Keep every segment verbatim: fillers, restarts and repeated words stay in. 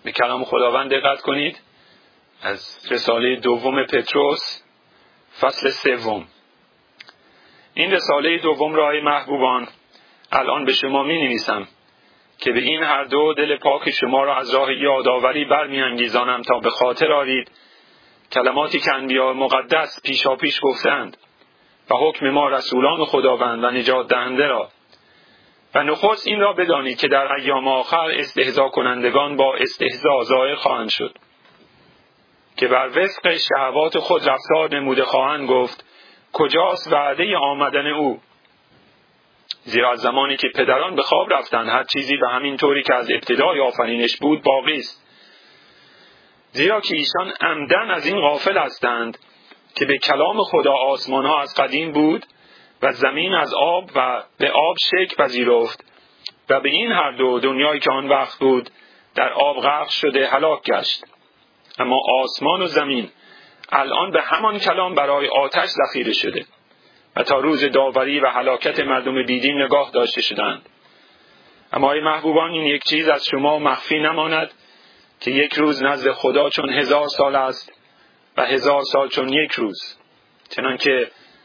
به کلام خداوند دقت کنید. از رساله دوم پتروس فصل سوم. این رساله دوم را ای محبوبان الان به شما می نویسم که به این هر دو دل پاک شما را از راه یادآوری برمی‌انگیزانم تا به خاطر آرید کلماتی که انبیاء مقدس پیشا پیش گفتند و حکم ما رسولان خداوند و نجات دهنده را. و نخست این را بدانید که در ایام آخر استهزا کنندگان با استهزا ظاهر خواهند شد که بر وفق شهوات خود رفتار نموده خواهند گفت کجاست وعده آمدن او؟ زیرا از زمانی که پدران به خواب رفتند هر چیزی به همین طوری که از ابتدای آفرینش بود باقی است. زیرا که ایشان عمدن از این غافل هستند که به کلام خدا آسمان ها از قدیم بود و زمین از آب و به آب شکل پذیرفت و به این هر دو دنیایی که آن وقت بود در آب غرق شده هلاک گشت. اما آسمان و زمین الان به همان کلام برای آتش ذخیره شده و تا روز داوری و هلاکت مردم بیدین نگاه داشته شدند. اما ای محبوبان این یک چیز از شما مخفی نماند که یک روز نزد خدا چون هزار سال است و هزار سال چون یک روز. چنانکه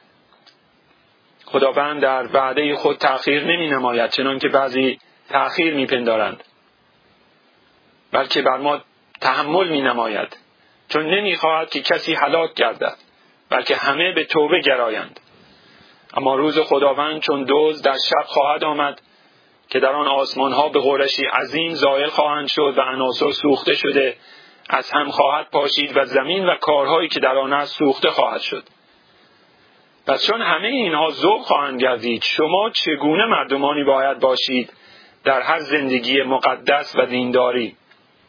خداوند در وعده خود تأخیر نمی نماید چنانکه بعضی تأخیر می پندارند، بلکه بر ما تحمل می نماید چون نمی خواهد که کسی هلاک گردد بلکه همه به توبه گرایند. اما روز خداوند چون دزد در شب خواهد آمد که در آن آسمان ها به غرشی عظیم زائل خواهند شد و عناصر سوخته شده از هم خواهد پاشید و زمین و کارهایی که در آن است سوخته خواهد شد. پس چون همه اینها ذوب خواهند گردید شما چگونه مردمانی باید باشید در هر زندگی مقدس و دینداری؟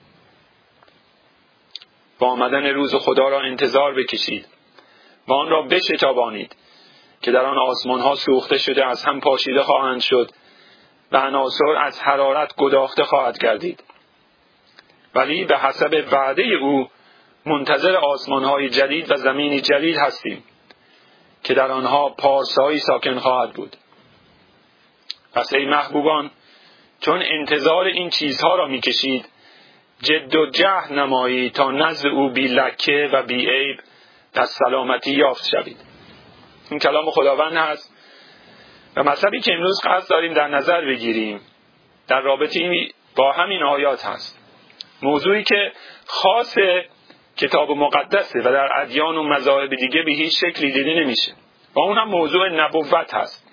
با آمدن روز خدا را انتظار بکشید و آن را بشتابانید که در آن آسمان ها سوخته شده از هم پاشیده خواهند شد و عناصر از حرارت گداخته خواهد گردید. ولی به حسب وعده او منتظر آسمان های جدید و زمینی جدید هستیم که در آنها پارسایی ساکن خواهد بود. پس ای محبوبان چون انتظار این چیزها را می کشید جد و جهد نمایید تا نزد او بی لکه و بی عیب در سلامتی یافت شوید. این کلام خداوند هست و مطلبی که امروز قصد داریم در نظر بگیریم در رابطه با همین آیات هست. موضوعی که خاص کتاب مقدسه و در ادیان و مذاهب دیگه به هیچ شکلی دیده نمیشه و اون هم موضوع نبوت هست.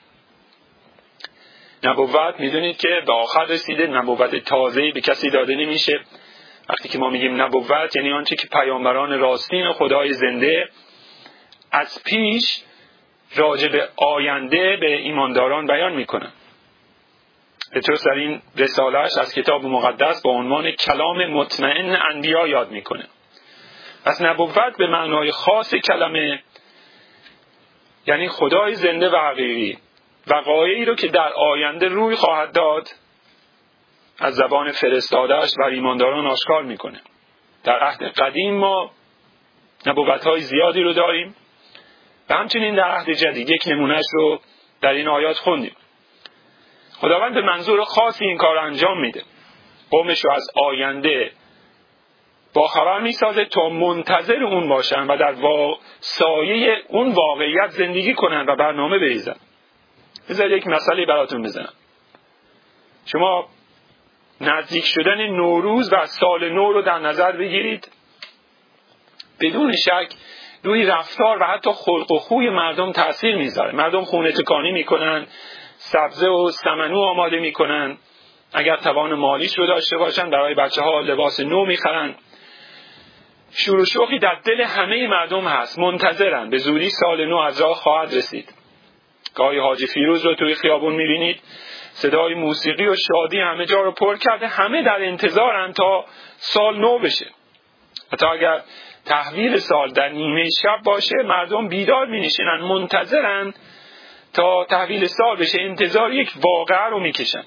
نبوت میدونید که به آخر رسیده، نبوت تازه‌ای به کسی داده نمیشه. وقتی که ما میگیم نبوت یعنی آنچه که پیامبران راستین خدای زنده از پیش راجع به آینده به ایمانداران بیان میکنن. پتروس در این رساله‌اش از کتاب مقدس با عنوان کلام مطمئن انبیا یاد میکنه. پس نبوت به معنای خاص کلمه یعنی خدای زنده و حقیقی وقایعی رو که در آینده روی خواهد داد از زبان فرستاده‌اش بر ایمانداران آشکار میکنه. در عهد قدیم ما نبوت‌های زیادی رو داریم و همچنین در عهد جدید یک نمونهش رو در این آیات خوندیم. خداوند به منظور خاصی این کار انجام میده. قومش رو از آینده با خبر میسازه تا منتظر اون باشن و در وا... سایه اون واقعیت زندگی کنن و برنامه بریزن. بذارید یک مثالی براتون بزنم. شما نزدیک شدن نوروز و سال نو رو در نظر بگیرید. بدون شک روی رفتار و حتی خلق و خوی مردم تأثیر میذاره. مردم خونه تکانی میکنن، سبزه و سمنو آماده میکنن، اگر توان مالیش رو داشته باشن برای بچه ها لباس نو میخرن. شور و شوقی در دل همه مردم هست، منتظرن به زودی سال نو از راه خواهد رسید. گاهی حاجی فیروز رو توی خیابون میبینید، صدای موسیقی و شادی همه جا رو پر کرده، همه در انتظارن تا سال نو بشه. حتی اگر تحویل سال در نیمه شب باشه مردم بیدار می‌نشینن، منتظرن تا تحویل سال بشه، انتظار یک واقعه رو میکشن.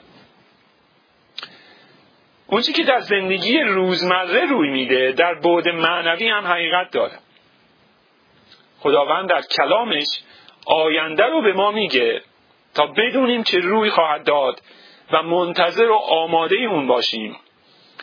اون چیزی که در زندگی روزمره روی میده در بعد معنوی هم حقیقت داره. خداوند در کلامش آینده رو به ما میگه تا بدونیم چه روی خواهد داد و منتظر و آماده اون باشیم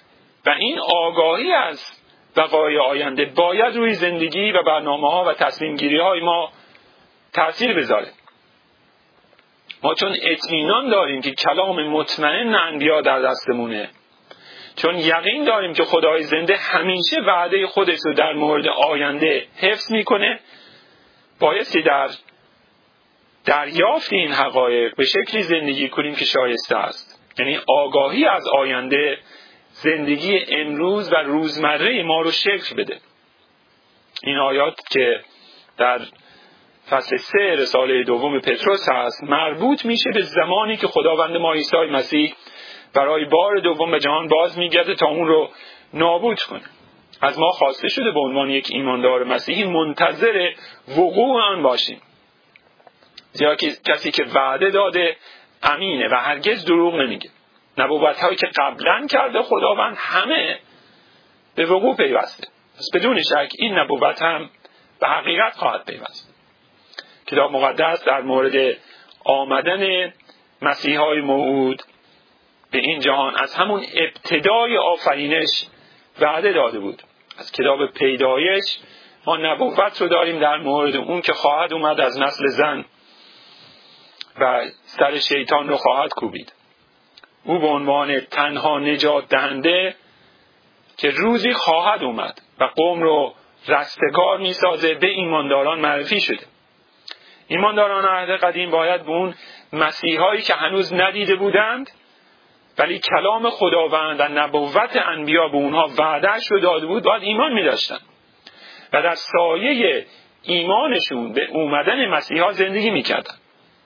و این آگاهی از وقایع آینده باید روی زندگی و برنامه ها و تصمیم گیری های ما تأثیر بذاره. ما چون اطمینان داریم که کلام مطمئن انبیا در دستمونه، چون یقین داریم که خدای زنده همیشه وعده خودش رو در مورد آینده حفظ میکنه، بایستی در دریافت این حقایق به شکلی زندگی کنیم که شایسته است. یعنی آگاهی از آینده زندگی امروز و روزمره ما رو شکل بده. این آیات که در فصل سه رساله دوم پتروس هست مربوط میشه به زمانی که خداوند ما عیسی مسیح برای بار دوم به جهان باز میگرده تا اون رو نابود کنه. از ما خواسته شده به عنوان یک ایماندار مسیحی منتظر وقوع آن باشیم، زیرا که کسی که وعده داده امینه و هرگز دروغ نمیگه. نبوت هایی که قبلا کرده خداوند همه به وقوع پیوسته، پس بدون شک این نبوت هم به حقیقت خواهد پیوست. کتاب مقدس در مورد آمدن مسیحای موعود به این جهان از همون ابتدای آفرینش وعده داده بود. از کتاب پیدایش ما نبوت رو داریم در مورد اون که خواهد اومد از نسل زن و سر شیطان رو خواهد کوبید. او به عنوان تنها نجات دهنده که روزی خواهد اومد و قوم رو رستگار می سازه به ایمانداران معرفی شده. ایمانداران عهد قدیم باید به اون مسیحایی که هنوز ندیده بودند ولی کلام خداوند و نبوت انبیا به اونها وعده‌اش رو داده بود باید ایمان می داشتن و در سایه ایمانشون به اومدن مسیحا زندگی می کردن.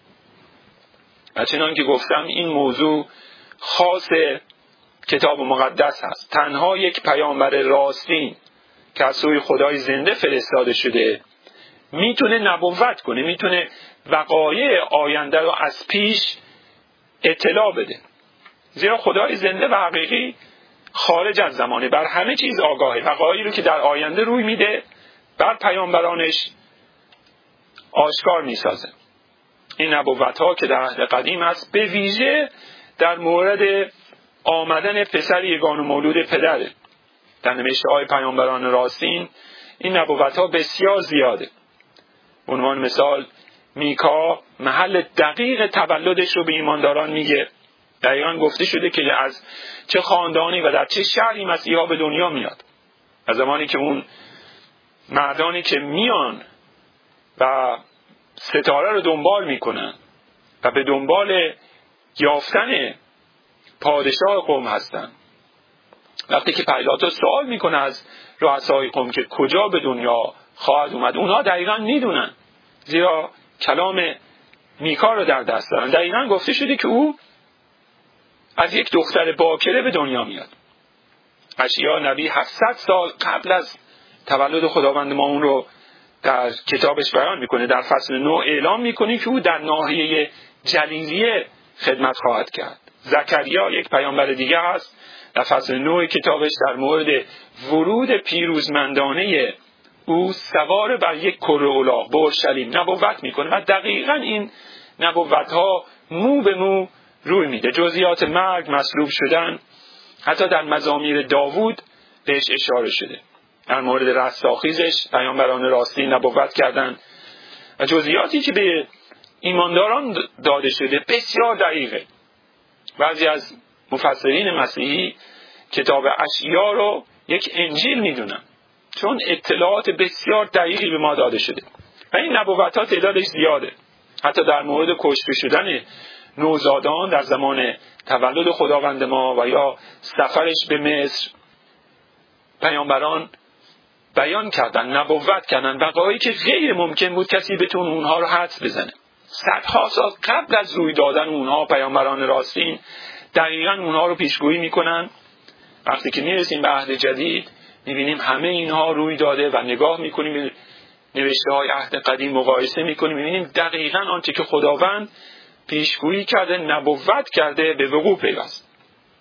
و چنان که گفتم این موضوع خاص کتاب مقدس هست. تنها یک پیامبر راستین که از سوی خدای زنده فرستاده شده میتونه نبوت کنه، میتونه وقایع آینده رو از پیش اطلاع بده، زیرا خدای زنده و حقیقی خارج از زمانه، بر همه چیز آگاهه. وقایعی رو که در آینده روی میده بر پیامبرانش آشکار میسازه. این نبوت ها که در عهد قدیم هست به ویژه در مورد آمدن پسر یگانه مولود پدره. در نوشته های پیامبران راستین این نبوت ها بسیار زیاده. به عنوان مثال میکا محل دقیق تولدش رو به ایمانداران میگه. دقیقاً گفته شده که از چه خاندانی و در چه شهری مسیحا به دنیا میاد. از زمانی که اون مردانی که میان و ستاره رو دنبال میکنن و به دنبال یافتن پادشاه قوم هستن، وقتی که پیلاطس سوال میکنه از رؤسای قوم که کجا به دنیا خواهد اومد، اونها دقیقاً میدونن، زیرا کلام میکا رو در دست دارن. دقیقاً گفته شده که او از یک دختر باکره به دنیا میاد. اشعیا نبی هفتصد سال قبل از تولد خداوند ما اون رو در کتابش بیان میکنه. در فصل نه اعلام میکنه که او در ناحیه جلیلیه خدمت خواهد کرد. زکریا یک پیامبر دیگه هست، در فصل نه کتابش در مورد ورود پیروزمندانه او سوار بر یک کره الاغ به اورشلیم نبوت میکنه و دقیقاً این نبوت ها مو به مو روی میده. جزئیات مرگ، مصلوب شدن، حتی در مزامیر داوود بهش اشاره شده. در مورد رستاخیزش پیامبران راستی نبوت کردن و جزئیاتی که به ایمانداران داده شده بسیار دقیقه. بعضی از مفسرین مسیحی کتاب اشعیا رو یک انجیل میدونن چون اطلاعات بسیار دقیقی به ما داده شده و این نبوت ها تعدادش زیاده. حتی در مورد کشته شدن نوزادان در زمان تولد خداوند ما و یا سفرش به مصر پیامبران بیان کردن، نبوت کردن وقایعی که غیر ممکن بود کسی بتونه اونها رو حدس بزنه. صدها سال قبل از روی دادن اونها پیامبران راستین دقیقاً اونها رو پیشگویی میکنن. وقتی که میرسیم به عهد جدید میبینیم همه اینها روی داده و نگاه میکنیم به نوشته های عهد قدیم مقایسه میکنیم، میبینیم دقیقاً آنچه که خداوند پیشگویی کرده، نبوت کرده به وقوع پیوست.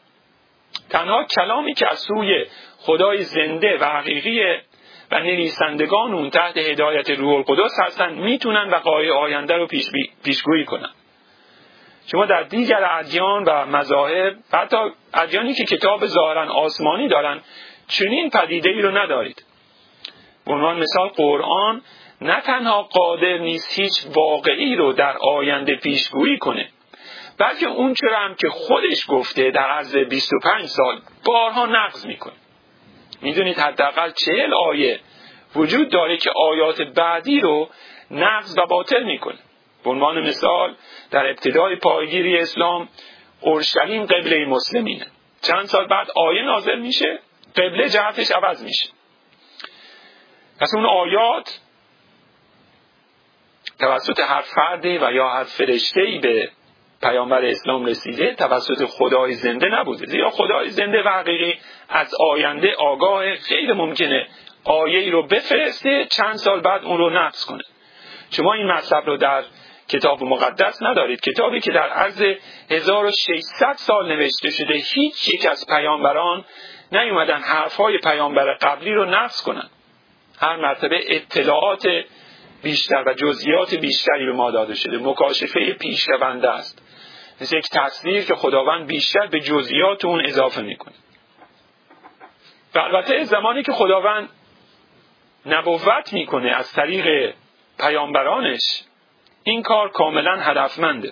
تنها کلامی که از سوی خدای زنده و حقیقی و نویسندگان اون تحت هدایت روح القدس هستن میتونن وقایع آینده رو پیش بی... پیشگویی کنن. شما در دیگر ادیان و مذاهب، حتی ادیانی که کتاب ظاهرا آسمانی دارن، چنین پدیده ای رو ندارید. به عنوان مثال قرآن نه تنها قادر نیست هیچ واقعی رو در آینده پیشگویی کنه، بلکه اون چرا هم که خودش گفته در عرض بیست و پنج سال بارها نقض میکنه. میدونید حداقل چهل آیه وجود داره که آیات بعدی رو نقض و باطل میکنه. به عنوان مثال در ابتدای پایگیری اسلام اورشلیم قبله مسلمینه، چند سال بعد آیه نازل میشه قبله جهتش عوض میشه. پس اون آیات توسط هر فردی و یا هر فرشته‌ای به پیامبر اسلام رسیده، توسط خدای زنده نبوده، زیرا خدای زنده و حقیقی از آینده آگاه، غیر ممکنه آیه‌ای رو بفرسته چند سال بعد اون رو نقض کنه. شما این مطلب رو در کتاب مقدس ندارید، کتابی که در عرض هزار و ششصد سال نوشته شده. هیچ یک از پیامبران نیومدن حرفهای پیامبر قبلی رو نقض کنن. هر مرتبه اطلاعات بیشتر و جزئیات بیشتری به ما داده شده. مکاشفه پیشرونده است، مثل یک تصویر که خداوند بیشتر به جزئیات اون اضافه میکنه. و البته زمانی که خداوند نبوت میکنه از طریق پیامبرانش، این کار کاملا هدفمنده.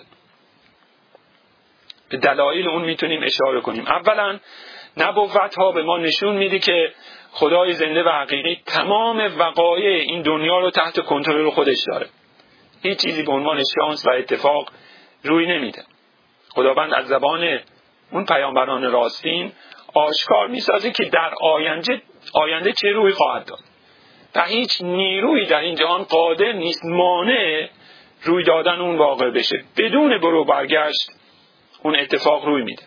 به دلایل اون میتونیم اشاره کنیم. اولا نبوت ها به ما نشون میده که خدای زنده و حقیقی تمام وقایع این دنیا رو تحت کنترل خودش داره. هیچ چیزی به عنوان شانس و اتفاق روی نمیده. خداوند از زبان اون پیامبران راستین آشکار میسازه که در آینده آینده چه روی خواهد داد و هیچ نیرویی در این جهان قادر نیست مانع روی دادن اون واقع بشه. بدون برو برگشت اون اتفاق روی میده.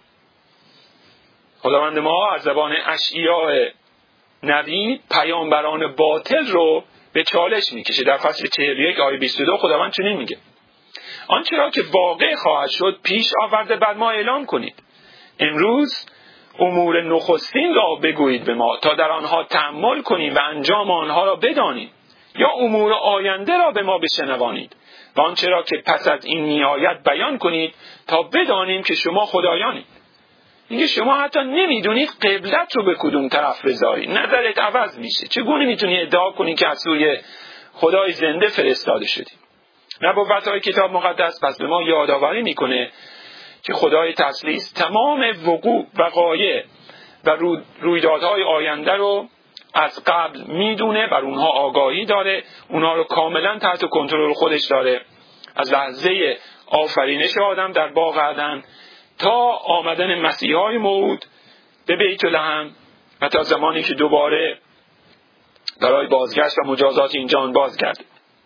خداوند ما از زبان اشعیاء نبی پیامبران باطل رو به چالش میکشه. در فصل چهل و یک آیه بیست و دو خداوند چنین میگه: آنچه را که واقع خواهد شد پیش آورده بر ما اعلام کنید. امروز امور نخستین را بگویید به ما تا در آنها تأمل کنیم و انجام آنها را بدانیم، یا امور آینده را به ما بشنوانید و آنچه را که پس از این میآید بیان کنید تا بدانیم که شما خدایانید. میگه شما حتی نمیدونید قبلت رو به کدوم طرف بذاری، نظرت عوض میشه. چگونه میتونی ادعا کنی که از سوی خدای زنده فرستاده شدی؟ نبوت‌های کتاب مقدس پس به ما یادآوری میکنه که خدای تسلیس تمام وقوع وقایع و رویدادهای آینده رو از قبل میدونه، بر اونها آگاهی داره، اونها رو کاملا تحت کنترل خودش داره. از لحظه آفرینش آدم در باغ عدن تا آمدن مسیحای موعود به بیت لحم و تا زمانی که دوباره برای بازگشت و مجازات این جهان بازگرده.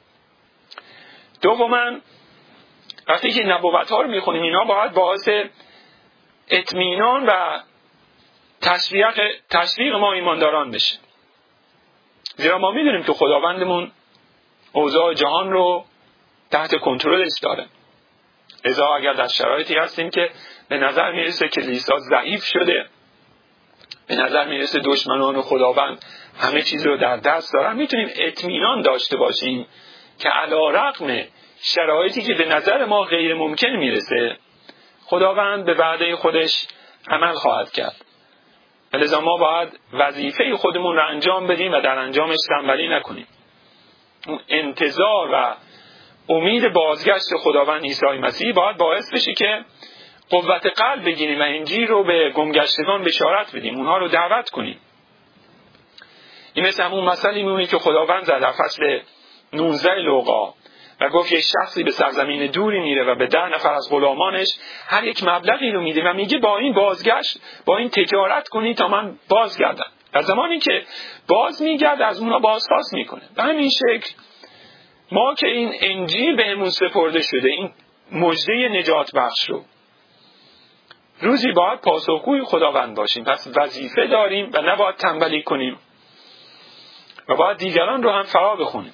دوما وقتی که نبوت ها رو میخونیم، اینا باید باعث اطمینان و تشویق تشویق ما ایمانداران بشه، زیرا ما میدونیم که خداوندمون اوضاع جهان رو تحت کنترلش داره. لذا اگر در شرایطی هستیم که به نظر میرسه کلیسا ضعیف شده، به نظر میرسه دشمنان خداوند همه چیز رو در دست دارن، میتونیم اطمینان داشته باشیم که علی رغم شرایطی که به نظر ما غیر ممکن میرسه، خداوند به وعده خودش عمل خواهد کرد. لذا ما باید وظیفه خودمون رو انجام بدیم و در انجامش تنبلی نکنیم. اون انتظار و امید بازگشت خداوند عیسی مسیح باید باعث بشه که قوت قلب بگیریم و انجیل رو به گمگشتگان بشارت بدیم، اونها رو دعوت کنیم. این مثل همون مثلی میمونه که خداوند زد در فصل نوزده لوقا و گفت یک شخصی به سرزمین دوری میره و به ده نفر از غلامانش هر یک مبلغی رو میده و میگه با این بازگشت، با این تجارت کنی تا من بازگردم. و زمانی که باز میگرد از اونها بازخواست میکنه. به همین شکل ما که این انجیل بهمون سپرده شده، این مژده نجات بخش رو، روزی باید پاسخگوی خداوند باشیم. پس وظیفه داریم و نباید تنبلی کنیم و باید دیگران رو هم فرا بخونیم.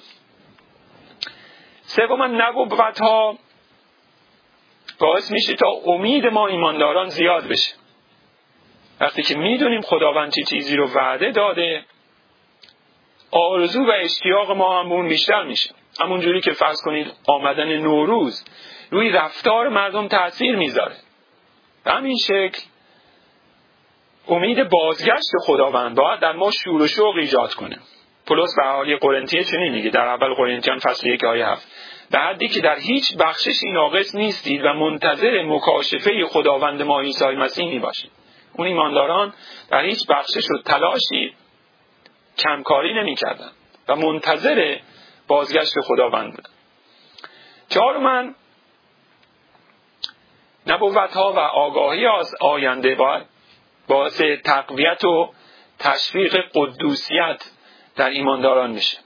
سوما نبوت ها باعث میشه تا امید ما ایمانداران زیاد بشه. وقتی که میدونیم خداوند چه چیزی رو وعده داده، آرزو و اشتیاق ما هم اون بیشتر میشه. همون جوری که فرض کنید آمدن نوروز روی رفتار مردم تأثیر میذاره، به همین شکل امید بازگشت خداوند باید در ما شور و شوق ایجاد کنه. پولس به اهالی قرنتیه چنین میگه در اول قرنتیان فصل یک آیه هفت: به حدی که در هیچ بخششی ناقص نیستید و منتظر مکاشفه خداوند ما عیسی مسیح میباشید. اون ایمانداران در هیچ بخشش و تلاشی کمکاری نمیکردن و منتظر بازگشت خداوند بودن. چهارماً، نبوت‌ها و آگاهی از آینده باید باعث تقویت و تشویق قدوسیت در ایمانداران میشه.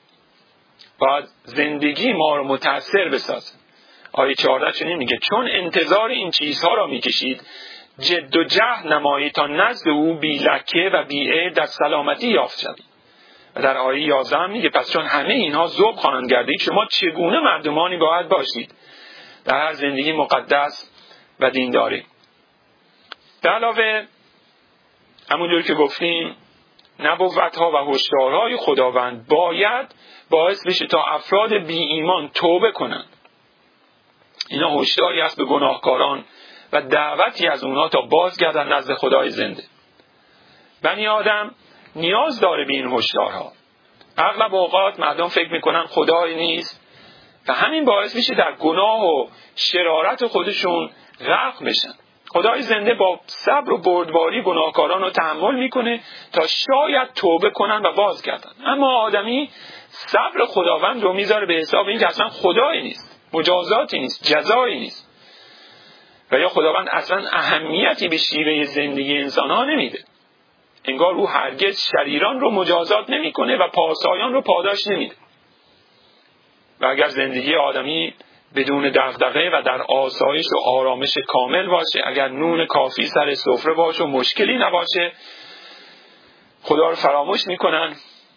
باید زندگی ما رو متأثر بسازه. آیه چهارده چنین میگه: چون انتظار این چیزها را میکشید جد و جهد نمایید تا نزد او بی لکه و بی عیب در سلامتی یافت شوید. و در آیه یازده میگه: پس چون همه اینها ذوب خواهند گردید شما چگونه مردمانی باید باشید در هر زندگی مقدس و دینداری. به علاوه همونجور که گفتیم نبوت‌ها و هشدارهای خداوند باید باعث بشه تا افراد بی ایمان توبه کنند. اینا هشداری است به گناهکاران و دعوتی از اونها تا بازگردن نزد خدای زنده. بنی آدم نیاز داره به این هشدارها. اغلب اوقات مردم فکر میکنن خدایی نیست و همین باعث میشه در گناه و شرارت خودشون غرق بشن. خدای زنده با صبر و بردباری گناهکاران رو تحمل میکنه تا شاید توبه کنن و بازگردن. اما آدمی صبر خداوند رو میذاره به حساب این که اصلا خدایی نیست، مجازاتی نیست، جزایی نیست، و یا خداوند اصلا اهمیتی به شیوه زندگی انسان ها نمیده. انگار او هرگز شریران رو مجازات نمیکنه و پاسایان رو پاداش نمیده. و اگر زندگی آدمی بدون دغدغه و در آسایش و آرامش کامل باشه، اگر نون کافی سر سفره باشه و مشکلی نباشه، خدا رو فراموش میکنن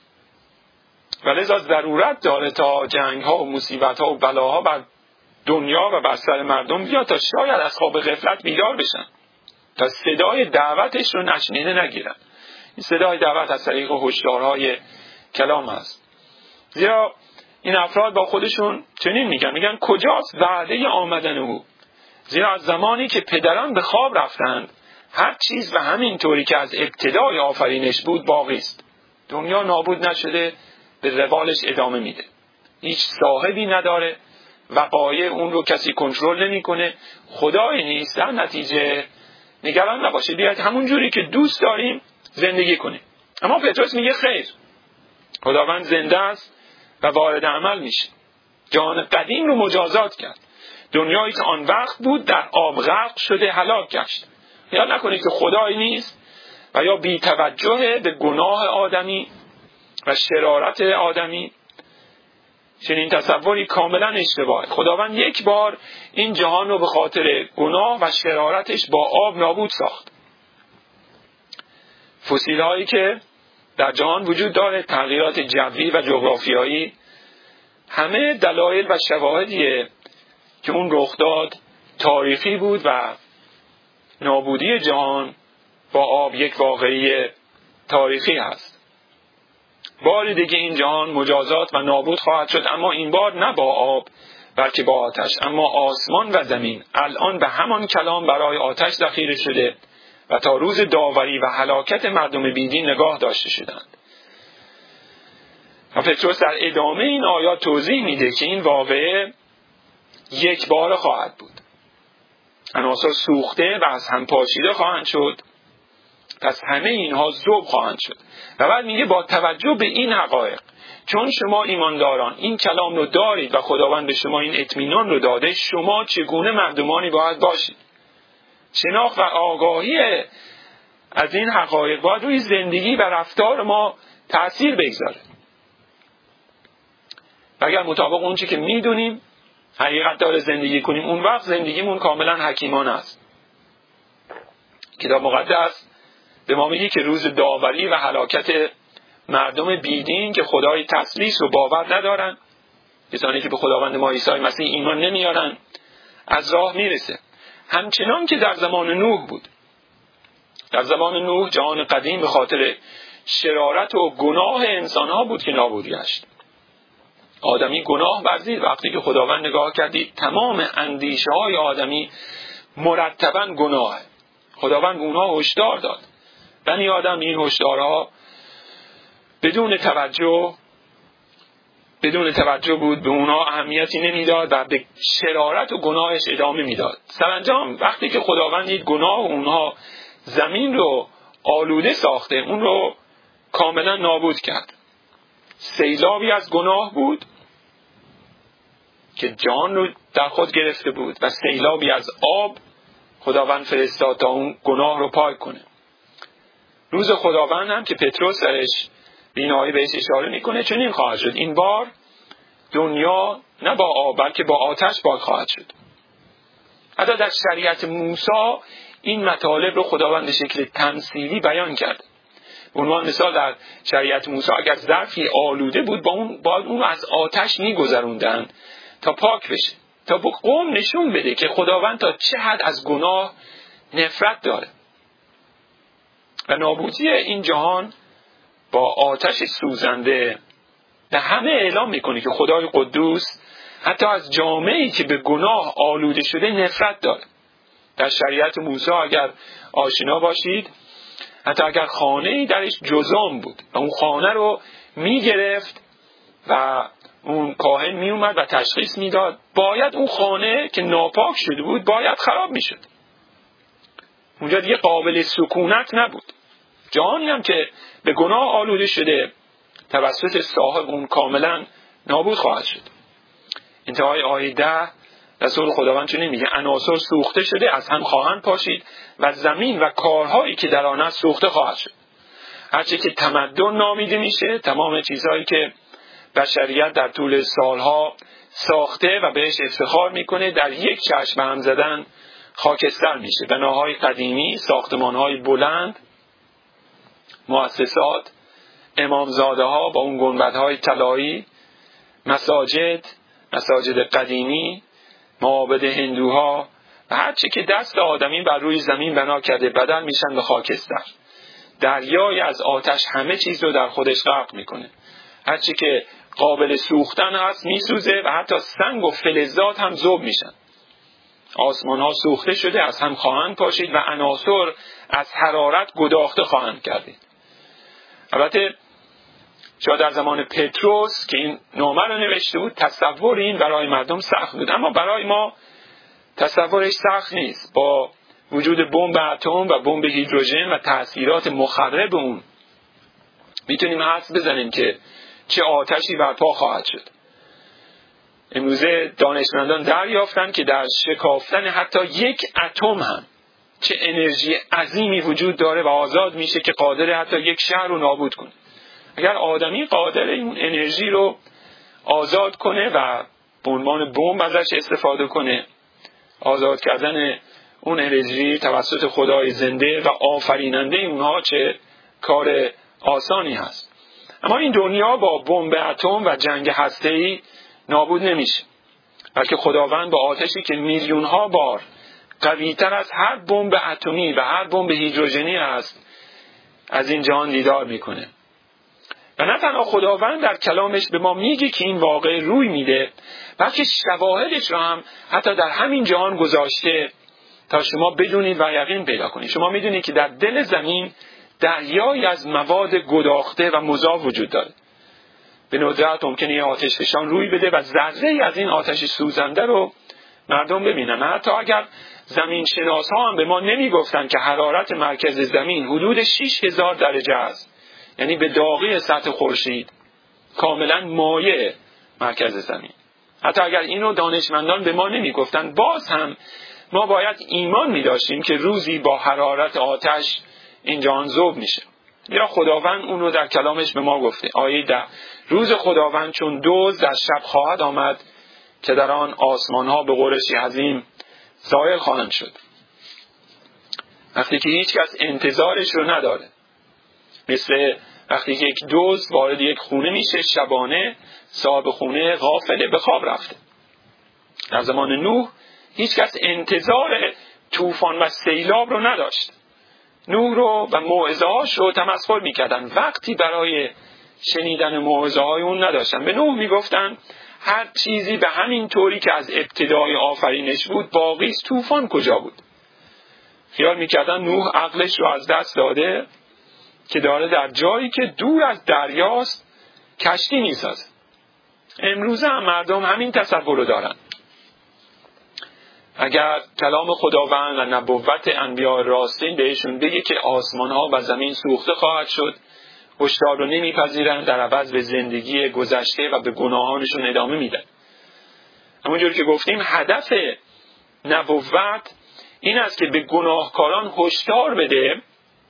و لذا ضرورت داره تا جنگ ها و مصیبت ها و بلاها بر دنیا و بر سر مردم بیاد تا شاید از خواب غفلت بیدار بشن، تا صدای دعوتش رو نشنیده نگیرن. این صدای دعوت از طریق هشدارهای کلام است. زیرا این افراد با خودشون چنین میگن، میگن کجاست وعده آمدن او؟ زیرا از زمانی که پدران به خواب رفتند هر چیز و همین طوری که از ابتدای آفرینش بود باقی است. دنیا نابود نشده، به روالش ادامه میده. هیچ صاحبی نداره، وقایع اون رو کسی کنترل نمیکنه، خدایی نیست. در نتیجه نگران نباشه، بیاید همون جوری که دوست داریم زندگی کنیم. اما پتروس میگه خیر، خداوند زنده است و وارد عمل میشه. جهان قدیم رو مجازات کرد. دنیایی که آن وقت بود در آب غرق شده هلاک گشت. یاد نکنید که خدایی نیست و یا بی توجه به گناه آدمی و شرارت آدمی. چنین تصوری کاملا اشتباهه. خداوند یک بار این جهان رو به خاطر گناه و شرارتش با آب نابود ساخت. فسیل هایی که در جهان وجود داره، تغییرات جوی و جغرافیایی، همه دلایل و شواهدیه که اون رخ داد تاریخی بود و نابودی جهان با آب یک واقعی تاریخی هست. بار دیگه این جهان مجازات و نابود خواهد شد، اما این بار نه با آب بلکه با آتش. اما آسمان و زمین الان به همان کلام برای آتش ذخیره شده و تا روز داوری و هلاکت مردم بیدین نگاه داشته شدند. و پتروس در ادامه این آیات توضیح میده که این واقعه یک بار خواهد بود. عناصر سوخته و از هم پاشیده خواهند شد، پس همه اینها ذوب خواهند شد. و بعد میگه با توجه به این حقایق، چون شما ایمانداران این کلام رو دارید و خداوند به شما این اطمینان رو داده، شما چگونه مردمانی باید باشید. شناخت و آگاهی از این حقایق باید روی زندگی و رفتار ما تأثیر بگذاره. و اگر مطابق اون چی که میدونیم حقیقت داره زندگی کنیم، اون وقت زندگیمون کاملا حکیمانه است. کتاب مقدس به ما میگه که روز داوری و هلاکت مردم بیدین که خدای تسلیس رو باور ندارن، کسانی که به خداوند ما عیسی مسیح ایمان نمیارن، از راه میرسه. همچنان که در زمان نوح بود. در زمان نوح جهان قدیم به خاطر شرارت و گناه انسانها بود که نابود گشت. آدمی گناه ورزید. وقتی که خداوند نگاه کردید تمام اندیشه های آدمی مرتباً گناه، خداوند اونها هشدار داد. بنی آدم این هشدارها بدون توجه بدون توجه بود، به اونها اهمیتی نمیداد و به شرارت و گناهش ادامه میداد. سرانجام وقتی که خداوند دید گناه اونها زمین رو آلوده ساخته، اون رو کاملا نابود کرد. سیلابی از گناه بود که جان رو در خود گرفته بود و سیلابی از آب خداوند فرستاد تا اون گناه رو پاک کنه. روز خداوند هم که پتروس درش این آیه بهش اشاره میکنه چنین خواهد شد. این بار دنیا نه با آب بلکه با آتش پاک خواهد شد. حتی در شریعت موسی این مطالب رو خداوند به شکل تمثیلی بیان کرد. به عنوان مثال در شریعت موسی اگر ظرفی آلوده بود با اون باید اون رو از آتش میگذروندن تا پاک بشه، تا به قوم نشون بده که خداوند تا چه حد از گناه نفرت داره. و نابودی این جهان با آتش سوزنده به همه اعلام میکنه که خدای قدوس حتی از جامعه‌ای که به گناه آلوده شده نفرت داره. در شریعت موسی اگر آشنا باشید، حتی اگر خانه‌ای درش جذام بود و اون خانه رو میگرفت و اون کاهن میومد و تشخیص میداد، باید اون خانه که ناپاک شده بود باید خراب میشد. اونجا دیگه قابل سکونت نبود. جهانی هم که به گناه آلوده شده توسط صاحب اون کاملا نابود خواهد شد. انتهای آیه ده رسول خداوند چنین میگه عناصر سوخته شده از هم خواهند پاشید و زمین و کارهایی که در آن است سوخته خواهد شد. هرچی که تمدن نامیده میشه، تمام چیزهایی که بشریت در طول سالها ساخته و بهش افتخار میکنه در یک چشم به هم زدن خاکستر میشه. بناهای قدیمی، ساختمانهای بلند، مؤسسات، امامزاده ها با اون گنبدهای طلایی، مساجد، مساجد قدیمی، معابد هندوها و هر چی که دست آدمی بر روی زمین بنا کرده بدل میشن به خاکستر. دریای از آتش همه چیز رو در خودش غرق میکنه. هر چی که قابل سوختن هست میسوزه و حتی سنگ و فلزات هم ذوب میشن. آسمان ها سوخته شده از هم خواهند پاشید و عناصر از حرارت گداخته خواهند گردید. البته شاید در زمان پتروس که این نامه رو نوشته بود تصور این برای مردم سخت بود، اما برای ما تصورش سخت نیست. با وجود بمب اتم و بمب هیدروژن و تأثیرات مخرب اون میتونیم حدس بزنیم که چه آتشی برپا خواهد شد. امروزه دانشمندان دریافتن که در شکافتن حتی یک اتم هم چه انرژی عظیمی وجود داره و آزاد میشه که قادر حتی یک شهر رو نابود کنه. اگر آدمی قادر این انرژی رو آزاد کنه و به عنوان بمب ازش استفاده کنه، آزاد کردن اون انرژی توسط خدای زنده و آفریننده اونها چه کار آسانی هست. اما این دنیا با بمب اتم و جنگ هسته‌ای نابود نمیشه، بلکه خداوند با آتشی که میلیون ها بار قوی‌تر از هر بمب اتمی و هر بمب هیدروژنی است از این جهان دیدار میکنه. و نه تنها خداوند در کلامش به ما میگه که این واقع روی میده، بلکه شواهدش رو هم حتی در همین جهان گذاشته تا شما بدونید و یقین پیدا کنید. شما میدونید که در دل زمین دریایی از مواد گداخته و مذاب وجود داره. به ندرت ممکنه یه آتش فشان روی بده و ذره‌ای از این آتش سوزنده رو مردم ببینن. حتی اگر زمین شناس ها هم به ما نمیگفتن که حرارت مرکز زمین حدود شش هزار درجه است، یعنی به داغی سطح خورشید، کاملا مایع مرکز زمین. حتی اگر اینو دانشمندان به ما نمیگفتن، باز هم ما باید ایمان می‌داشتیم که روزی با حرارت آتش این جهان ذوب میشه. یا خداوند اونو در کلامش به ما گفته. آیه ده: روز خداوند چون دزد در شب خواهد آمد که در آن آسمان ها به غرشی عظیم زائل خواهند شد. وقتی که هیچ کس انتظارش رو نداره، مثل وقتی که یک دزد وارد یک خونه میشه شبانه، صاحب خونه غافله به خواب رفته. در زمان نوح هیچ کس انتظار طوفان و سیلاب رو نداشت. نوح رو و موعظه‌هاش رو تمسخر میکردن. وقتی برای شنیدن موعظه های اون نداشتن. به نوح میگفتن هر چیزی به همین طوری که از ابتدای آفرینش بود باقی است، طوفان کجا بود؟ خیال میکردن نوح عقلش رو از دست داده که داره در جایی که دور از دریاست کشتی میسازه. امروزه هم مردم همین تصور رو دارن. اگر کلام خداوند و نبوت انبیاء راستین بهشون بگه که آسمان ها و زمین سوخته خواهد شد، هشدار رو نمیپذیرن، در عوض به زندگی گذشته و به گناهانشون ادامه میدن. همونجور که گفتیم هدف نبوت این است که به گناهکاران هشدار بده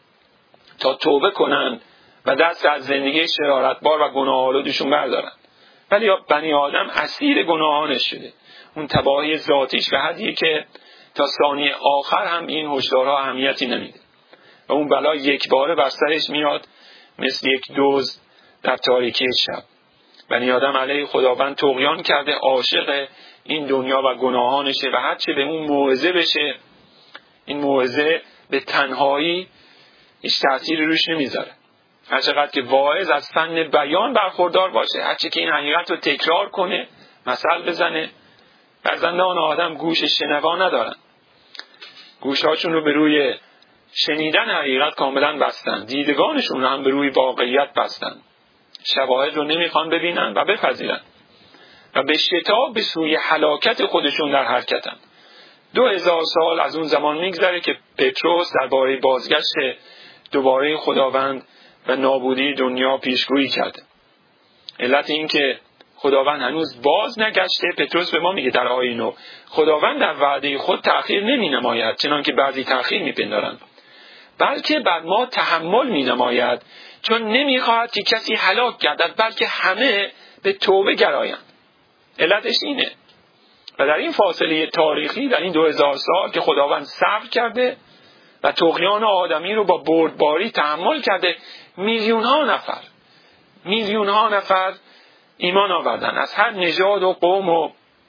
تا توبه کنن و دست از زندگی شرارتبار و گناه‌آلودشون بردارن. ولی بنی آدم اسیر گناهانش شده. اون تباهی ذاتیش به حدیه که تا ثانیه آخر هم این هشدارها اهمیتی نمیده و اون بلا یک باره بر سرش میاد مثل یک دزد در تاریکی شب. بنی آدم علیه خداوند طغیان کرده، عاشق این دنیا و گناهانشه و هرچه به اون موعظه بشه، این موعظه به تنهایی هیچ تأثیری روش نمیذاره. هر چقدر که واعظ از فن بیان برخوردار باشه، هرچی که این حقیقت رو تکرار کنه، مثل بزنه، فرزندان آدم گوش شنوا ندارن. گوشهاشون رو به روی شنیدن حقیقت کاملا بستن، دیدگانشون رو هم به روی واقعیت بستن. شواهد رو نمیخوان ببینن و بپذیرن و به شتاب به سوی هلاکت خودشون در حرکتن. دو هزار سال از اون زمان میگذره که پتروس درباره بازگشت دوباره خداوند و نابودی دنیا پیشگویی کرده. علت این که خداوند هنوز باز نگشته، پتروس به ما میگه در آیه نه خداوند در وعده خود تأخیر نمی نماید چنان که بعضی تأخیر میپندارند، بلکه بر ما تحمل می نماید، چون نمیخواهد که کسی هلاک گردد بلکه همه به توبه گرایند. علتش اینه. و در این فاصله تاریخی، در این دو هزار سال که خداوند صبر کرده و طغیان آدمی رو با بردباری تحمل کرده، میلیون ها نفر میلیون ها نفر ایمان آوردن از هر نژاد و قوم و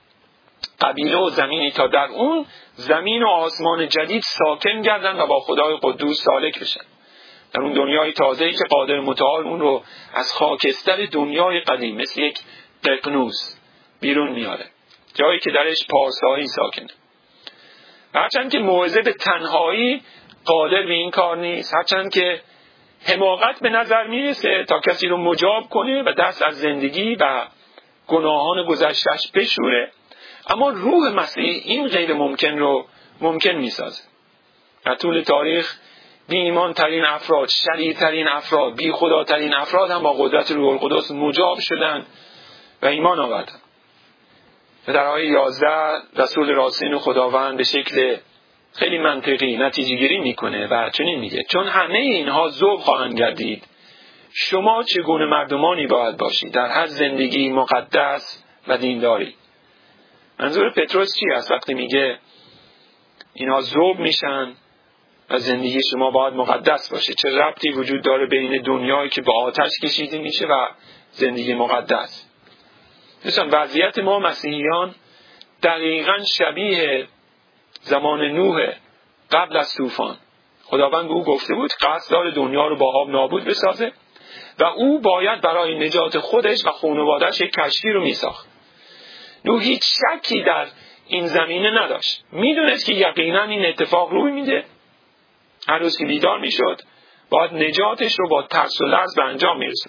قبیله و زمینی تا در اون زمین و آسمان جدید ساکن گردن و با خدای قدوس سالک بشن، در اون دنیای تازه‌ای که قادر متعال اون رو از خاکستر دنیای قدیم مثل یک ققنوس بیرون میاره، جایی که درش پارسایی ساکنه. هرچند که موعظه به تنهایی قادر به این کار نیست، هرچند که حماقت به نظر میرسه تا کسی رو مجاب کنه و دست از زندگی و گناهان گذشته‌اش بشوره، اما روح مسیح این غیر ممکن رو ممکن میسازه. در طول تاریخ بی ایمان ترین افراد، شریع ترین افراد، بی خدا ترین افراد هم با قدرت روح القدس مجاب شدن و ایمان آوردن. و در آیه یازده رسول راستین خداوند به شکل خیلی منطقی نتیجه گیری میکنه و چنین میگه چون همه اینها ذوب خواهند گردید، شما چگونه مردمانی باید باشید در هر زندگی مقدس و دینداری. منظور پتروس چی است وقتی میگه اینها ذوب میشن و زندگی شما باید مقدس باشه؟ چه ربطی وجود داره بین دنیایی که با آتش کشیده میشه و زندگی مقدس؟ دوستان وضعیت ما مسیحیان دقیقاً شبیه زمان نوح قبل از طوفان. خداوند به او گفته بود قصد داره دنیا رو با آب نابود بسازه و او باید برای نجات خودش و خانواده‌اش یک کشتی رو میساخت. نوح هیچ شکی در این زمینه نداشت، میدونست که یقینا این اتفاق روی میده. هر روز که بیدار میشد باید نجاتش رو با ترس و لرز به انجام میرسد.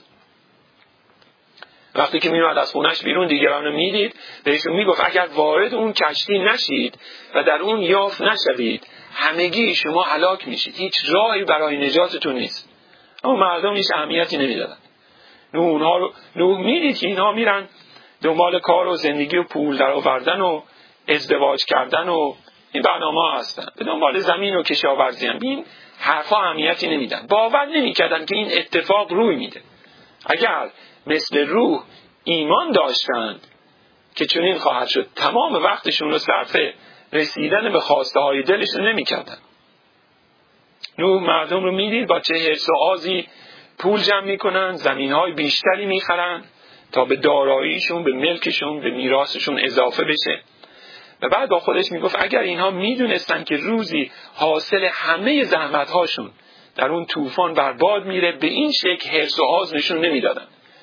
وقتی که میومد از خونش بیرون دیگران رو میدید، بهشون میگفت اگر وارد اون کشتی نشید و در اون یافت نشوید همگی شما هلاک میشید، هیچ راهی برای نجاتتون نیست. اما مردم هیچ اهمیتی نمیدادن. نوح اونها رو نوح میدید که اینها میرن دنبال کار و زندگی و پول در آوردن و ازدواج کردن و این برنامه هستن، به دنبال زمین و کشاورزی هم. این حرفا اهمیتی نمیدن، باور نمیکردن که این اتفاق روی میده. اگر مثل روح ایمان داشتند که چنین خواهد شد، تمام وقتشون رو صرف رسیدن به خواسته های دلشون نمی کردن. نوح مردم رو میدید با چه حرص و آزی پول جمع میکنن، زمین های بیشتری میخرن تا به داراییشون، به ملکشون، به میراثشون اضافه بشه. و بعد با خودش میگفت اگر اینها میدونستن که روزی حاصل همه زحمت هاشون در اون طوفان برباد میره، به این شکل حرص و آز نشون نمیدادن.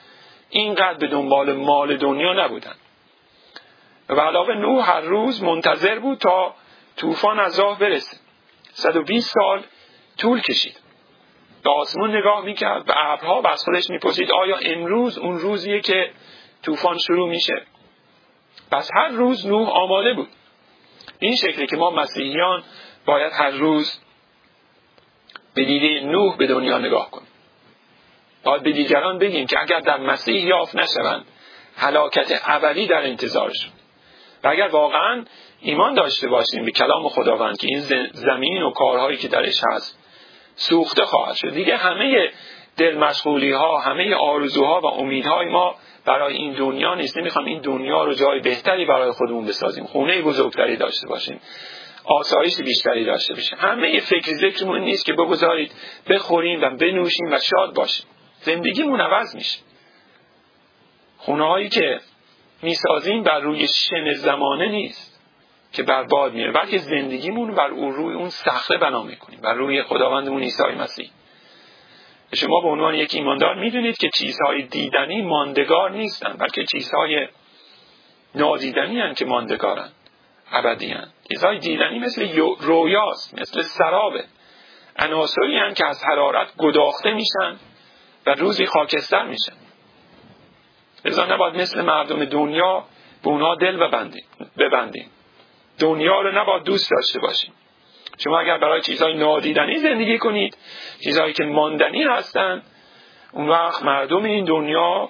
اینقدر به دنبال مال دنیا نبودن. و به علاوه نوح هر روز منتظر بود تا طوفان از راه برسه. صد و بیست سال طول کشید. به آسمون نگاه میکرد، به ابرها، و از خودش میپرسید آیا امروز اون روزیه که طوفان شروع میشه؟ پس هر روز نوح آماده بود. این شکلی که ما مسیحیان باید هر روز به دیده نوح به دنیا نگاه کنیم. باید به دیگران بگیم که اگر در مسیح یافت نشوند، هلاکت ابدی در انتظارشون. و اگر واقعا ایمان داشته باشیم به کلام خداوند که این زمین و کارهایی که درش هست سوخته خواهد شد، دیگه همه دل مشغولی ها، همه آرزوها و امیدهای ما برای این دنیا نیست. نمیخوام این دنیا رو جای بهتری برای خودمون بسازیم، خونه بزرگتری داشته باشیم، آسایش بیشتری داشته باشیم. همه فکر ذکرمون نیست که بگذارید بخوریم و بنوشیم و شاد باشیم. زندگیمون عوض میشه. خونه هایی که میسازیم بر روی شن زمانه نیست که برباد میره، بلکه زندگیمون بر اون روی اون صخره بنا میکنیم، بر روی خداوندمون عیسی مسیح. شما به عنوان یک ایماندار میدونید که چیزهای دیدنی ماندگار نیستن، بلکه چیزهای نادیدنی هستند که ماندگارن، ابدی هستند. چیزهای دیدنی مثل رویاست، مثل سرابه، عناصری هستند که از حرارت گداخته میشن و روزی خاکستر میشن. لذا نباید مثل مردم دنیا به اونها دل ببندیم ببندیم دنیا رو نباید دوست داشته باشیم. شما اگر برای چیزهای نادیدنی زندگی کنید، چیزهایی که ماندنی هستن، اون وقت مردم این دنیا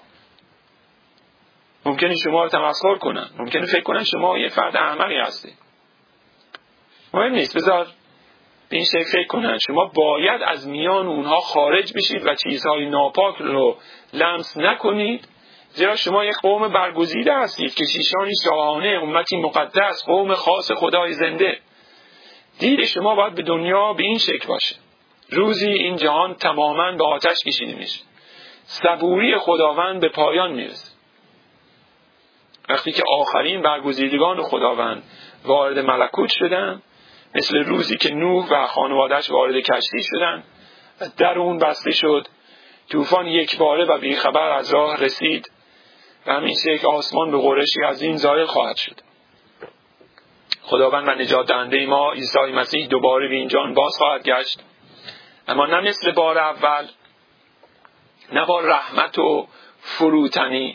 ممکنه شما رو تمسخر کنن، ممکنه فکر کنن شما یه فرد احمقی هستی. مهم نیست، بذار به این شکل فکر کنن. شما باید از میان اونها خارج بشید و چیزهای ناپاک رو لمس نکنید، زیرا شما یک قوم برگزیده هستید که کشیشانی شاهانه، امتی مقدس، قوم خاص خدای زنده. دید شما باید به دنیا به این شکل باشه. روزی این جهان تماما به آتش کشیده میشه، صبوری خداوند به پایان میرسه. وقتی که آخرین برگزیدگان خداوند وارد ملکوت شدن، مثل روزی که نوح و خانواده‌اش وارد کشتی شدن و در اون بسته شد، طوفان یک باره و بیخبر از راه رسید و همین شکل آسمان به غرشی از این زائل خواهد شد. خداوند و نجات دهنده ما عیسی مسیح دوباره به این جهان باز خواهد گشت، اما نه مثل بار اول، نه با رحمت و فروتنی.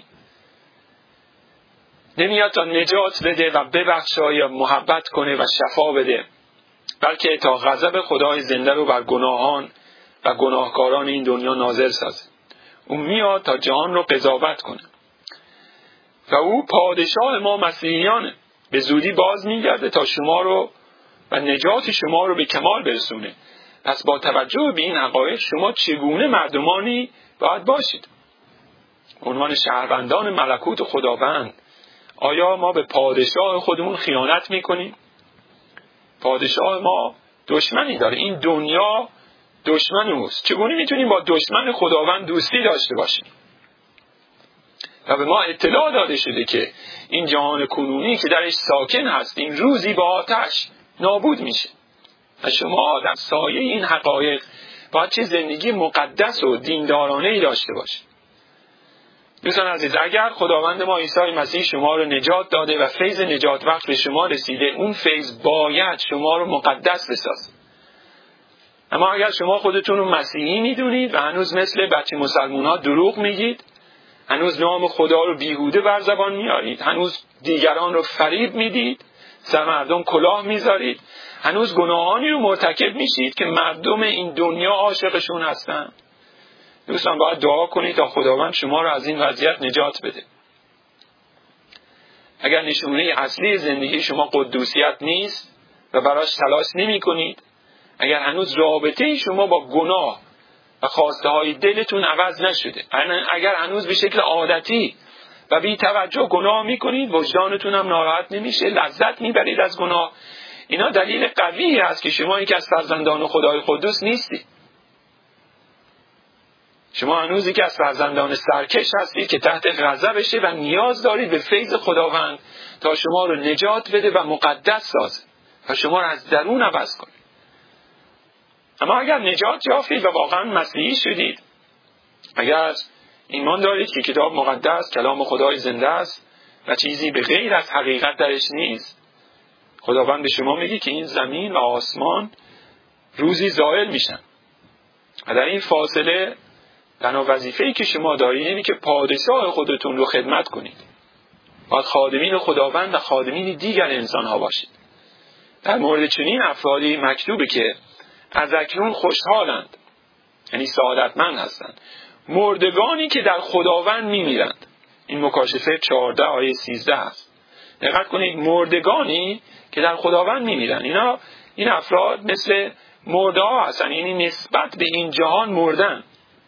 نمیاد تا نجات بده و ببخشای و محبت کنه و شفا بده، بلکه تا غضب خدای زنده رو بر گناهان و گناهکاران این دنیا نازل سازه. اون میاد تا جهان رو قضاوت کنه و او پادشاه ما مسیحیانه. به زودی باز میگرده تا شما رو و نجات شما رو به کمال برسونه. پس با توجه به این حقایق شما چگونه مردمانی باید باشید؟ عنوان شهروندان ملکوت خداوند، آیا ما به پادشاه خودمون خیانت میکنیم؟ پادشاه ما دشمنی داره، این دنیا دشمن اوست. چگونه میتونیم با دشمن خداوند دوستی داشته باشیم؟ و به ما اطلاع داده شده که این جهان کنونی که درش ساکن هستیم روزی با آتش نابود میشه و شما در سایه این حقایق باید چه زندگی مقدس و دیندارانه‌ای داشته باشید. دوستان عزیز، اگر خداوند ما عیسی مسیح شما رو نجات داده و فیض نجات وقت به شما رسیده، اون فیض باید شما رو مقدس بسازه. اما اگر شما خودتون رو مسیحی میدونید و هنوز مثل بچه مسلمان ها دروغ میگید، هنوز نام خدا رو بیهوده بر زبان میارید، هنوز دیگران رو فریب میدید، سر مردم کلاه میذارید، هنوز گناهانی رو مرتکب میشید که مردم این دنیا عاشقشون هستن، دوستان باید دعا کنید تا خداوند شما رو از این وضعیت نجات بده. اگر نشونه اصلی زندگی شما قدوسیت نیست و براش تلاش نمی کنید، اگر هنوز رابطه شما با گناه و خواسته های دلتون عوض نشده، اگر هنوز به شکل عادتی و بی توجه گناه می کنید، وجدانتون هم ناراحت نمیشه، لذت میبرید از گناه، اینا دلیل قوی است که شما یکی از فرزندان خدای قدوس نیستید. شما هنوز یکی از فرزندان سرکش هستید که تحت غضبشه و نیاز دارید به فیض خداوند تا شما رو نجات بده و مقدس سازه و شما رو از درون عوض کنه. اما اگر نجات یافتید و واقعا مسیحی شدید، اگر ایمان دارید که کتاب مقدس کلام خدای زنده است و چیزی به غیر از حقیقت درش نیست. خداوند به شما میگه که این زمین و آسمان روزی زائل میشن و در این فاصله تنها وظیفه‌ای که شما دارید اینه که پادشاه خودتون رو خدمت کنید. باید خادمین خداوند و خادمین دیگر انسان‌ها باشید. در مورد چنین افرادی مکتوبه که از اکنون خوشحالند، یعنی سعادتمند هستند، مردگانی که در خداوند میمیرند. این مکاشفه چهارده آیه سیزده است. دقت کنید، مردگانی که در خداوند میمیرند. اینا این افراد مثل مرده ها هستن، یعنی نسبت به این جهان مردن،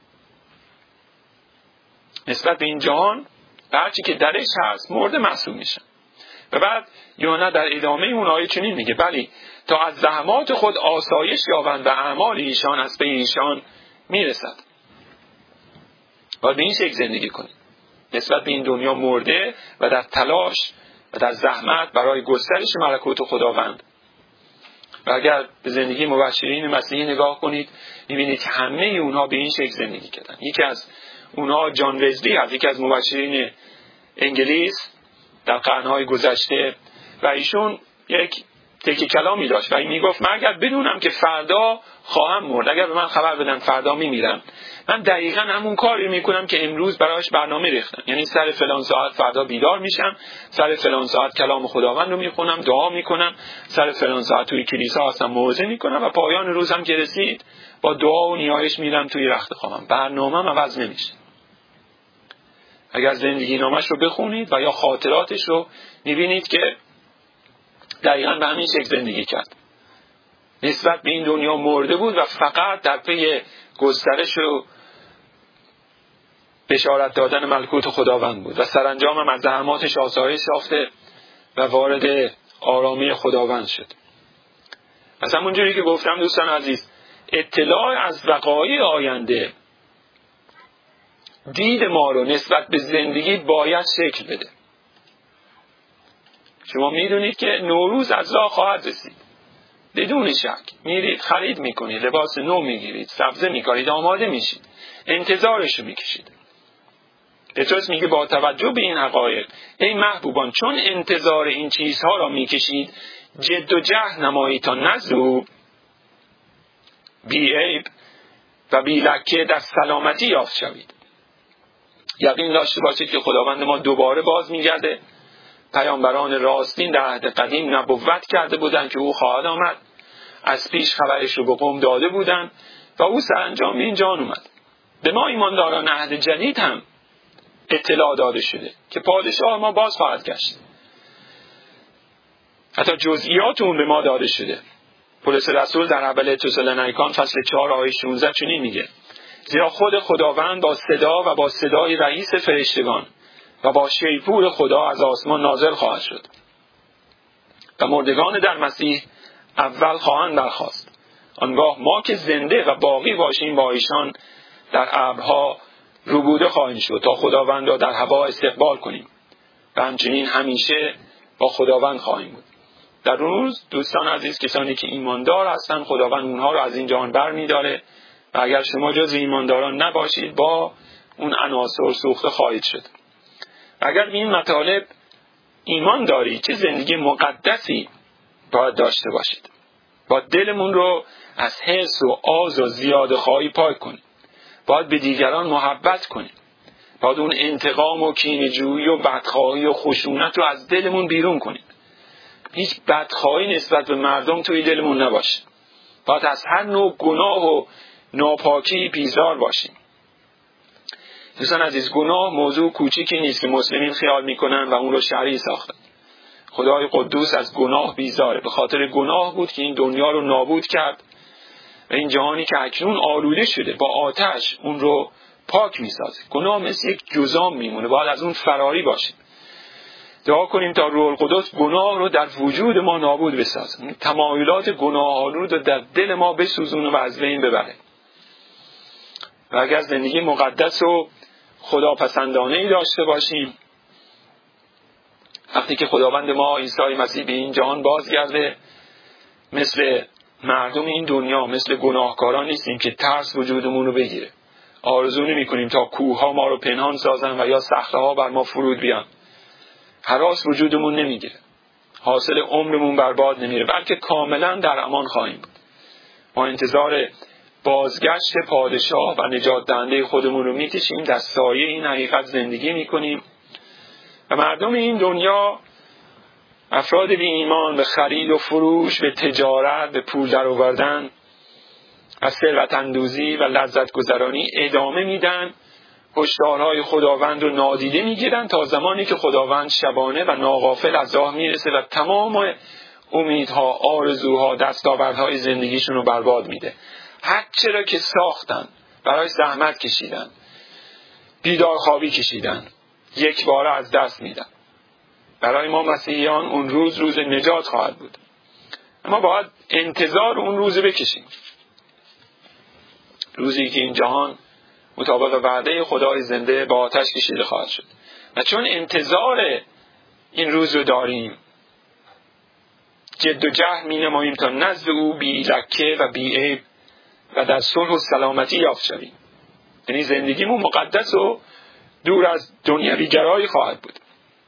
نسبت به این جهان به هرچی که درش هست مرده محسوب میشن. و بعد یوحنا در ادامه اون آیه چنین میگه بلی تا از زحمات خود آسایش یابند و اعمال ایشان از پی ایشان میرسد. باید به این شکل زندگی کنید، نسبت به این دنیا مرده و در تلاش و در زحمت برای گسترش ملکوت خداوند. و اگر به زندگی مبشرین مسیحی نگاه کنید میبینید که همه اونها به این شکل زندگی کردن. یکی از اونها جان وزلی هست، یکی از مبشرین انگلیس در قرنهای گذشته، و ایشون یک تکه کلامی داشت و این میگفت من اگر بدونم که فردا خواهم مرد، اگر به من خبر بدن فردا میمیرم، من دقیقا همون کاری میکنم که امروز برایش برنامه ریختم. یعنی سر فلان ساعت فردا بیدار میشم، سر فلان ساعت کلام خداوند رو میخونم، دعا میکنم، سر فلان ساعت توی کلیسا هستم موعظه میکنم و پایان روزم که رسید با دعا و نیایش میرم توی رخت خوابم. برنامه‌م عوض نمیشه. اگر زندگی نامش رو بخونید و یا خاطراتش رو میبینید که دقیقاً به همین شکل زندگی کرد. نسبت به این دنیا مرده بود و فقط در پی گسترش و بشارت دادن ملکوت خداوند بود و سرانجام هم از زحماتش آسایش یافته و وارد آرامی خداوند شد. از همونجوری که گفتم دوستان عزیز، اطلاع از وقایع آینده دید ما رو نسبت به زندگی باید شکل بده. شما میدونید که نوروز از راه خواهد رسید، بدون شک. میرید خرید میکنید، لباس نو میگیرید، سبزه میکارید، آماده میشید، انتظارشو میکشید. پتروس میگه با توجه به این حقایق ای محبوبان چون انتظار این چیزها را میکشید جد و جهد نمایید تا نزد او بی عیب و بی لکه در سلامتی یافت شوید. یقین داشته باشید که خداوند ما دوباره باز میگرده. پیامبران راستین در عهد قدیم نبوت کرده بودند که او خواهد آمد، از پیش خبرش رو به قوم داده بودند و او سرانجام به اینجا اومد. به ما ایمانداران عهد جدید هم اطلاع داده شده که پادشاه ما باز خواهد گشت. حتی جزئیات اون به ما داده شده. پولس رسول در اول تسالونیکان فصل چهار آیه شانزده چنین میگه زیرا خود خداوند با صدا و با صدای رئیس فرشتگان و با شیپور خدا از آسمان نازل خواهد شد و مردگان در مسیح اول خواهند برخاست. آنگاه ما که زنده و باقی باشیم با ایشان در ابرها روبوده خواهیم شد تا خداوند را در هوا استقبال کنیم و همچنین همیشه با خداوند خواهیم بود. در روز دوستان عزیز، کسانی که ایماندار هستند خداوند اونها رو از این جهان بر می داره و اگر شما جز ایمانداران نباشید با اون عناصر سوخته خواهید شد. اگر به این مطالب ایمان دارید چه زندگی مقدسی باید داشته باشید. باید دلمون رو از حرص و آز و زیاده خواهی پاک کنید. باید به دیگران محبت کنید. باید اون انتقام و کینه‌جویی و بدخواهی و خشونت رو از دلمون بیرون کنید. هیچ بدخواهی نسبت به مردم توی دلمون نباشه. باید از هر نوع گناه و ناپاکی بیزار باشیم. دوستان عزیز، گناه موضوع کوچیکی نیست که مسلمین خیال میکنن و اون رو شرعی ساختن. خدای قدوس از گناه بیزاره. به خاطر گناه بود که این دنیا رو نابود کرد و این جهانی که اکنون آلوده شده با آتش اون رو پاک میسازه. گناه مثل یک جذام میمونه، باید از اون فراری باشیم. دعا کنیم تا روح القدس گناه رو در وجود ما نابود بسازه، تمایلات گناه آلود رو در دل ما بسوزونه و از بین ببره. و اگر زندگی مقدس و خداپسندانه‌ای داشته باشیم، وقتی که خداوند ما عیسی مسیح به این جهان بازگرده، مثل مردم این دنیا، مثل گناهکاران نیستیم که ترس وجودمون رو بگیره. آرزو نمی کنیم تا کوه ها ما رو پنهان سازن و یا صخره ها بر ما فرود بیان. هراس وجودمون نمیگیره، حاصل عمرمون برباد نمیره، بلکه کاملا در امان خواهیم بود. ما انتظار بازگشت پادشاه و نجات دهنده خودمون رو میکشیم، در سایه این حقیقت زندگی میکنیم و مردم این دنیا، افراد بی ایمان، به خرید و فروش، به تجارت، به پول در آوردن، از ثروت اندوزی و لذت گذرانی ادامه میدن، هشدارهای خداوند رو نادیده میگیرن تا زمانی که خداوند شبانه و ناغافل از راه میرسه و تمام امیدها، آرزوها، دستاوردهای زندگیشون رو برباد میده. هر چرا که ساختن، برای زحمت کشیدن، بیدار خوابی کشیدن، یک باره از دست میدن. برای ما مسیحیان اون روز روز نجات خواهد بود، اما باید انتظار اون روز بکشیم، روزی که این جهان مطابق وعده خدای زنده با آتش کشیده خواهد شد. و چون انتظار این روز رو داریم، جد و جهد می نماییم تا نزد او بی لکه و بی عیب و در صلح و سلامتی یافت شویم. یعنی زندگیمون مقدس و دور از دنیوی گرایی خواهد بود.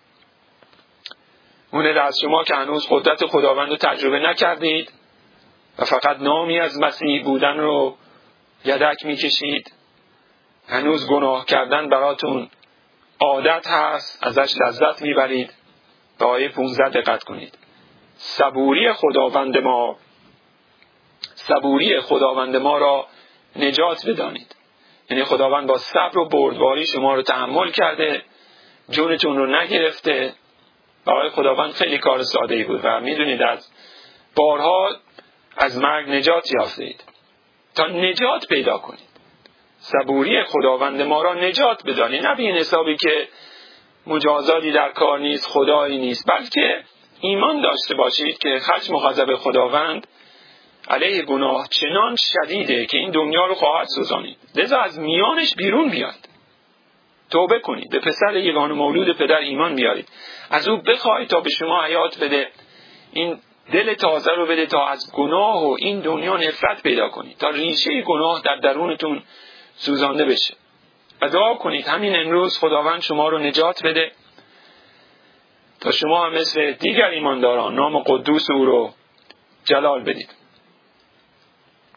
اونه از شما که هنوز قدرت خداوند رو تجربه نکردید و فقط نامی از مسیح بودن رو یدک می کشید، هنوز گناه کردن براتون عادت هست، ازش لذت می برید. به آیه پانزده دقت کنید. صبوری خداوند ما صبوری خداوند ما را نجات بدانید. یعنی خداوند با صبر و بردباری شما رو تحمل کرده، جونتون رو نگرفته. برای خداوند خیلی کار ساده‌ای بود و میدونید از بارها از مرگ نجات یافتید تا نجات پیدا کنید. صبوری خداوند ما را نجات بدانید، نه به این حسابی که مجازاتی در کار نیست، خدایی نیست، بلکه ایمان داشته باشید که خشم و غضب خداوند علیه گناه چنان شدیده که این دنیا رو خواهد سوزانید. لذا از میانش بیرون بیاید، توبه کنید، به پسر یگانه مولود پدر ایمان بیارید، از او بخواهید تا به شما حیات بده، این دل تازه رو بده تا از گناه و این دنیا نفرت پیدا کنید، تا ریشه گناه در درونتون سوزانده بشه. و دعا کنید همین امروز خداوند شما رو نجات بده تا شما هم مثل دیگر ایمانداران نام قدوس او رو جلال بدید.